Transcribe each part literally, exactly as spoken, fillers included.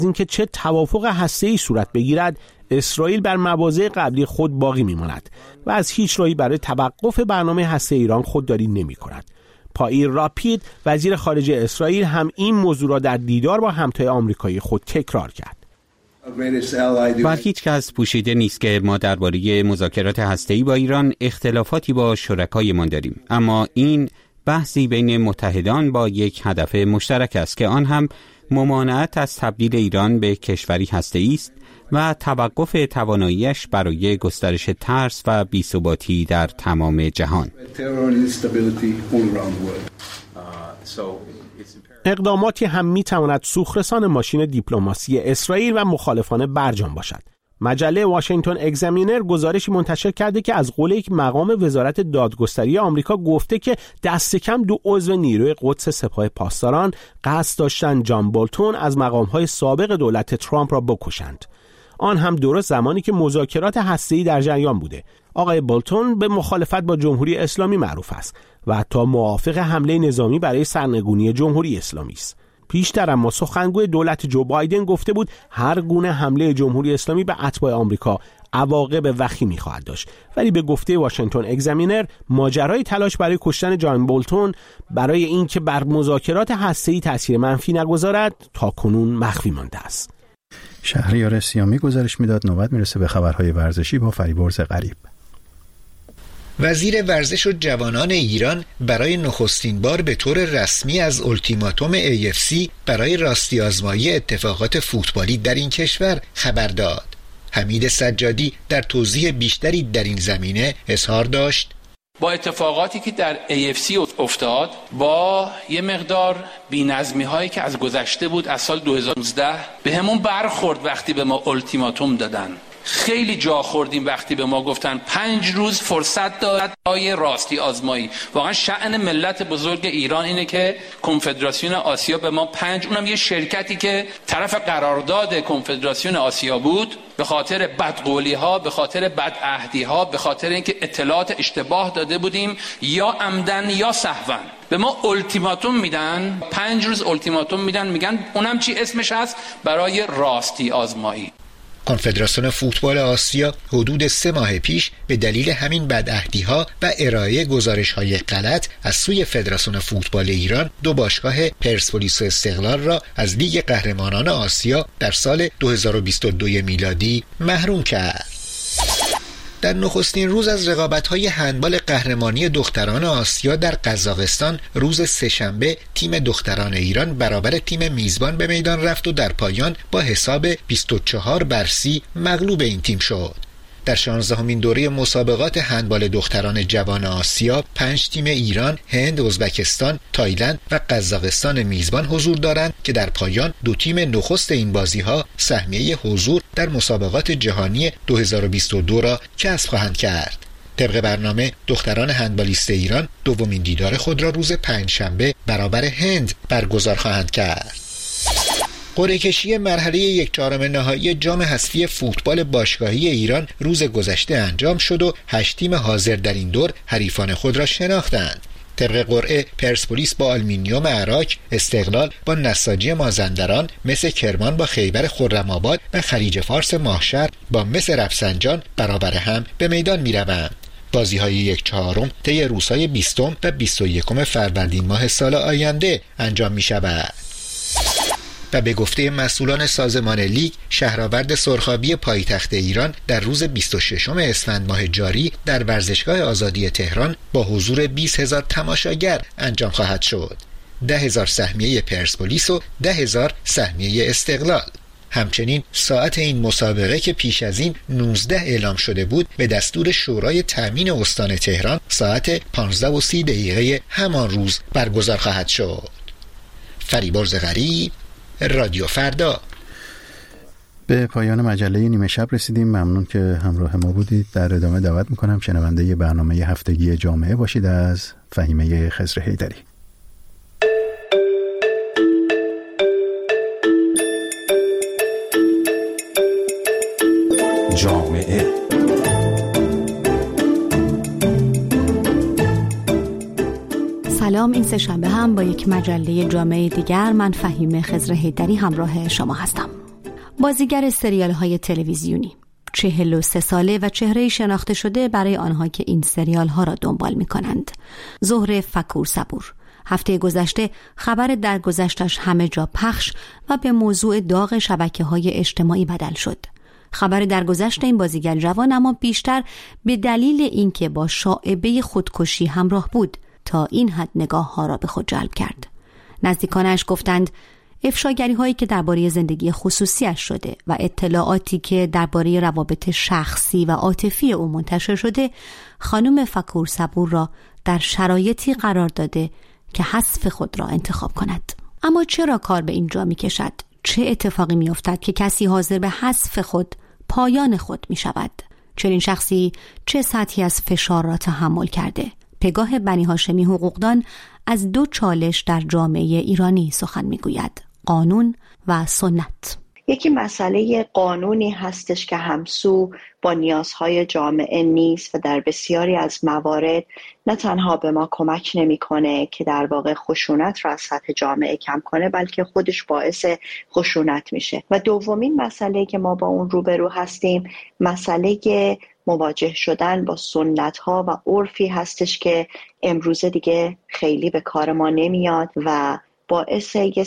اینکه چه توافق هسته‌ای صورت بگیرد، اسرائیل بر مواضع قبلی خود باقی می‌ماند و از هیچ راهی برای توقف برنامه هسته ایران خودداری نمی‌کند. پائیر راپید وزیر خارجه اسرائیل هم این موضوع را در دیدار با همتای آمریکایی خود تکرار کرد. بر هیچ کس پوشیده نیست که ما درباره مذاکرات هسته‌ای با ایران اختلافاتی با شرکایمان داریم، اما این بحثی بین متحدان با یک هدف مشترک است که آن هم ممانعت از تبدیل ایران به کشوری هسته‌ای است و توقف تواناییش برای گسترش ترس و بی‌ثباتی در تمام جهان. اقداماتی هم می‌تواند سوخرسان ماشین دیپلماسی اسرائیل و مخالفانه برجام باشد. مجله واشنگتن اگزامینر گزارشی منتشر کرده که از قول یک مقام وزارت دادگستری آمریکا گفته که دست کم دو عضو نیروی قدس سپاه پاسداران قصد داشتند جان بولتون از مقام‌های سابق دولت ترامپ را بکشند. آن هم درست زمانی که مذاکرات هسته‌ای در جریان بوده. آقای بولتون به مخالفت با جمهوری اسلامی معروف است و حتی موافق حمله نظامی برای سرنگونی جمهوری اسلامی است. پیشتر اما سخنگوی دولت جو بایدن گفته بود هر گونه حمله جمهوری اسلامی به اتباع آمریکا عواقب وخیمی خواهد داشت، ولی به گفته واشنگتن اگزامینر ماجرای تلاش برای کشتن جان بولتون برای اینکه بر مذاکرات هسته‌ای تاثیر منفی نگذارد تاکنون مخفی مانده است. شهریار سیامی گزارش میداد. نوبت میرسه به خبرهای ورزشی با فریبرز غریب. وزیر ورزش و جوانان ایران برای نخستین بار به طور رسمی از التیماتوم ای اف سی برای راستی آزمایی اتفاقات فوتبالی در این کشور خبر داد. حمید سجادی در توضیح بیشتری در این زمینه اظهار داشت: با اتفاقاتی که در ای اف سی افتاد، با یه مقدار بی‌نظمی هایی که از گذشته بود از سال دو هزار و نوزده به همون برخورد وقتی به ما التیماتوم دادن. خیلی جا خوردیم وقتی به ما گفتن پنج روز فرصت دارد برای راستی آزمایی. واقعا شأن ملت بزرگ ایران اینه که کنفدراسیون آسیا به ما پنج، اونم یه شرکتی که طرف قرارداد کنفدراسیون آسیا بود، به خاطر بدقولی ها، به خاطر بدعهدی ها، به خاطر اینکه اطلاعات اشتباه داده بودیم یا عمدن یا سهوا، به ما التیماتوم میدن. پنج روز التیماتوم میدن، میگن اونم چی اسمش هست؟ برای راستی آزمایی. کنفدراسیون فوتبال آسیا حدود سه ماه پیش به دلیل همین بدعهدی‌ها و ارائه گزارش‌های غلط از سوی فدراسیون فوتبال ایران دو باشگاه پرسپولیس و استقلال را از لیگ قهرمانان آسیا در سال دو هزار و بیست و دو میلادی محروم کرد. در نخستین روز از رقابت‌های هندبال قهرمانی دختران آسیا در قزاقستان روز سه‌شنبه تیم دختران ایران برابر تیم میزبان به میدان رفت و در پایان با حساب بیست و چهار بر سی مغلوب این تیم شد. در شانزدهمین دوره مسابقات هندبال دختران جوان آسیا پنج تیم ایران، هند، ازبکستان، تایلند و قزاقستان میزبان حضور دارند که در پایان دو تیم نخست این بازی‌ها سهمیه حضور در مسابقات جهانی دو هزار و بیست و دو را کسب خواهند کرد. طبق برنامه دختران هندبالیست ایران دومین دیدار خود را روز پنجشنبه برابر هند برگزار خواهند کرد. قرعه کشی مرحله یک چهارم نهایی جام حذفی فوتبال باشگاهی ایران روز گذشته انجام شد و هشت تیم حاضر در این دور حریفان خود را شناختند. طبق قرعه پرسپولیس با آلومینیوم عراق، استقلال با نساجی مازندران، مس کرمان با خیبر خرم‌آباد و خلیج فارس ماهشهر با مس رفسنجان برابر هم به میدان می‌روند. بازی‌های یک چهارم طی روزهای بیستم و بیست و یکم فروردین ماه سال آینده انجام می‌شود. و به گفته مسئولان سازمان لیگ، شهرآورد سرخابی پایتخت ایران در روز بیست و ششم اسفند ماه جاری در ورزشگاه آزادی تهران با حضور بیست هزار تماشاگر انجام خواهد شد. ده هزار سهمیه پرسپولیس و ده هزار سهمیه استقلال. همچنین ساعت این مسابقه که پیش از این نوزده اعلام شده بود به دستور شورای تامین استان تهران ساعت پانزده و سی دقیقه همان روز برگزار خواهد شد. فریبرز غریب، رادیو فردا. به پایان مجله نیمه شب رسیدیم. ممنون که همراه ما بودید. در ادامه دعوت میکنم شنونده برنامه هفتگی جامعه باشید از فهیمه خضر حیدری. جامعه سلام، این سه شنبه هم با یک مجله جامعه دیگر من فهیمه خضر حیدری همراه شما هستم. بازیگر سریال های تلویزیونی، چهل و سه ساله و چهره شناخته شده برای آنها که این سریال ها را دنبال می کنند. زهره فکور صبور هفته گذشته خبر درگذشتش همه جا پخش و به موضوع داغ شبکه‌های اجتماعی بدل شد. خبر درگذشت این بازیگر جوان اما بیشتر به دلیل اینکه با شائبه خودکشی همراه بود تا این حد نگاه ها را به خود جلب کرد. نزدیکانش گفتند افشاگری هایی که درباره زندگی خصوصیش شده و اطلاعاتی که درباره روابط شخصی و عاطفی او منتشر شده خانم فکور صبور را در شرایطی قرار داده که حذف خود را انتخاب کند. اما چرا کار به اینجا می کشد؟ چه اتفاقی می افتد که کسی حاضر به حذف خود پایان خود می شود؟ چنین شخصی چه سطحی از فشار را تحمل کرده؟ پگاه بنی هاشمی حقوقدان از دو چالش در جامعه ایرانی سخن می گوید: قانون و سنت. یکی مسئله قانونی هستش که همسو با نیازهای جامعه نیست و در بسیاری از موارد نه تنها به ما کمک نمی‌کنه که در واقع خشونت را از سطح جامعه کم کنه، بلکه خودش باعث خشونت میشه. و دومین مسئله که ما با اون روبرو هستیم مسئله مواجه شدن با سنت‌ها و عرفی هستش که امروزه دیگه خیلی به کار ما نمیاد و باعث یه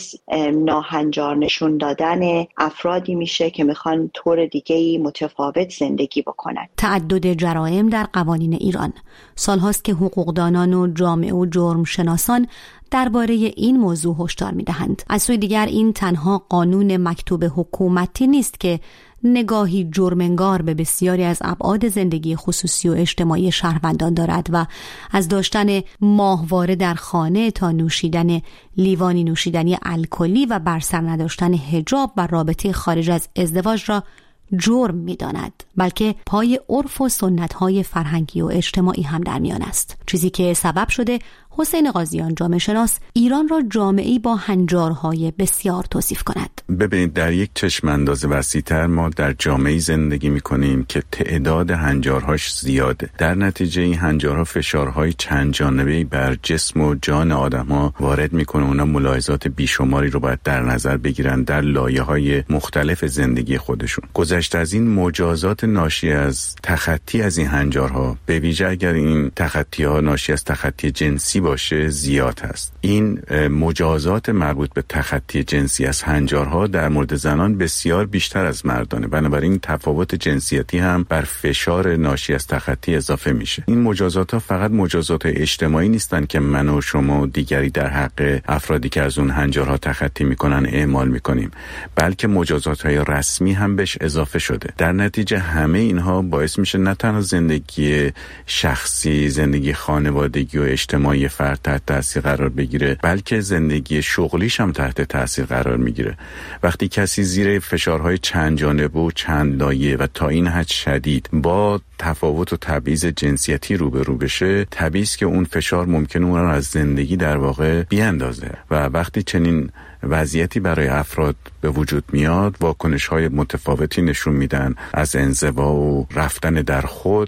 ناهنجار نشون دادن افرادی میشه که میخوان طور دیگه‌ای متفاوت زندگی بکنن. تعدد جرائم در قوانین ایران. سالهاست که حقوقدانان و جامعه و جرم شناسان درباره این موضوع هشدار میدهند. از سوی دیگر این تنها قانون مکتوب حکومتی نیست که نگاهی جرمنگار به بسیاری از ابعاد زندگی خصوصی و اجتماعی شهروندان دارد و از داشتن ماهواره در خانه تا نوشیدن لیوانی نوشیدنی الکلی و بر سر نداشتن حجاب و رابطه خارج از ازدواج را جرم می‌داند، بلکه پای عرف و سنت‌های فرهنگی و اجتماعی هم در میان است، چیزی که سبب شده حسین قاضیان جامعه شناس ایران را جامعه‌ای با هنجارهای بسیار توصیف کند. ببینید، در یک چشم انداز وسیع‌تر ما در جامعه‌ای زندگی می‌کنیم که تعداد هنجارهاش زیاده. در نتیجه این هنجارها فشارهای چند جانبه‌ای بر جسم و جان آدم‌ها وارد می‌کنه. اونا ملاحظات بیشماری رو باید در نظر بگیرن در لایه‌های مختلف زندگی خودشون. گذشته از این مجازات ناشی از تخطی از این هنجارها، به ویژه اگر این تخطی‌ها ناشی از تخطی جنسی باشه، زیاد هست. این مجازات مربوط به تخطی جنسی از هنجارها در مورد زنان بسیار بیشتر از مردانه، بنابراین تفاوت جنسیتی هم بر فشار ناشی از تخطی اضافه میشه. این مجازات ها فقط مجازات اجتماعی نیستن که من و شما و دیگری در حق افرادی که از اون هنجارها تخطی میکنن اعمال میکنیم، بلکه مجازات های رسمی هم بهش اضافه شده. در نتیجه همه اینها باعث میشه نه تنها زندگی شخصی، زندگی خانوادگی و اجتماعی فرد تحت تاثیر قرار بگیره، بلکه زندگی شغلیش هم تحت تاثیر قرار میگیره. وقتی کسی زیر فشارهای چند جانبه و چند لایه و تا این حد شدید با تفاوت و تبعیض جنسیتی روبرو بشه، طبیعی است که اون فشار ممکنه اون رو از زندگی در واقع بیاندازه و وقتی چنین وضعیتی برای افراد به وجود میاد، واکنش‌های متفاوتی نشون میدن، از انزوا و رفتن در خود،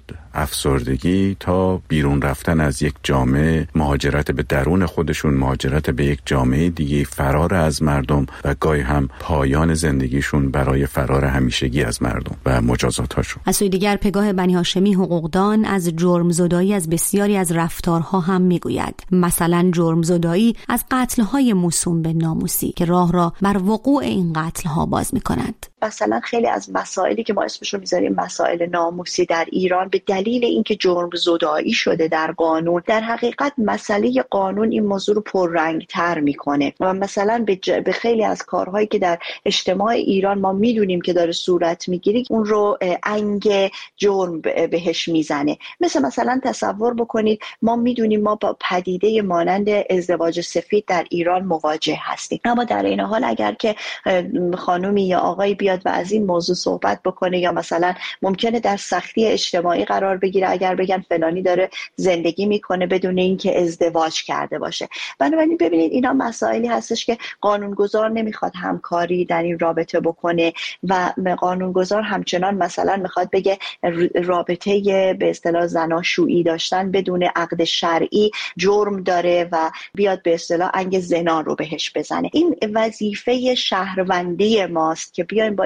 افسردگی تا بیرون رفتن از یک جامعه، مهاجرت به درون خودشون، مهاجرت به یک جامعه دیگه، فرار از مردم و گاهی هم پایان زندگیشون برای فرار همیشگی از مردم و مجازات‌هاشون. از سوی دیگر پگاه بنی هاشمی حقوقدان از جرم زدایی از بسیاری از رفتارها هم میگوید. مثلا جرم زدایی از قتل‌های موسوم به ناموسی که راه را بر وقوع این قتل‌ها باز می‌کند. مثلا خیلی از مسائلی که ما اسمش رو میذاریم مسائل ناموسی در ایران به دلیل اینکه جرم زدایی شده در قانون، در حقیقت مسئله قانون این موضوع رو پررنگ‌تر میکنه و مثلا به, ج... به خیلی از کارهایی که در اجتماع ایران ما میدونیم که داره صورت میگیره اون رو انگ جرم بهش میزنه. مثل مثلا تصور بکنید ما میدونیم ما با پدیده مانند ازدواج سفید در ایران مواجه هستیم، اما در این حال اگر که خانومی یا آقایی بیاد و از این موضوع صحبت بکنه یا مثلا ممکنه در سختی اجتماعی قرار بگیره اگر بگن فلانی داره زندگی میکنه بدون اینکه ازدواج کرده باشه. بنابراین ببینید اینا مسائلی هستش که قانونگذار نمیخواد همکاری در این رابطه بکنه و قانونگذار همچنان مثلا میخواد بگه رابطه به اصطلاح زناشویی داشتن بدون عقد شرعی جرم داره و بیاد به اصطلاح انگ زنا رو بهش بزنه. این وظیفه شهروندی ماست که بیایم با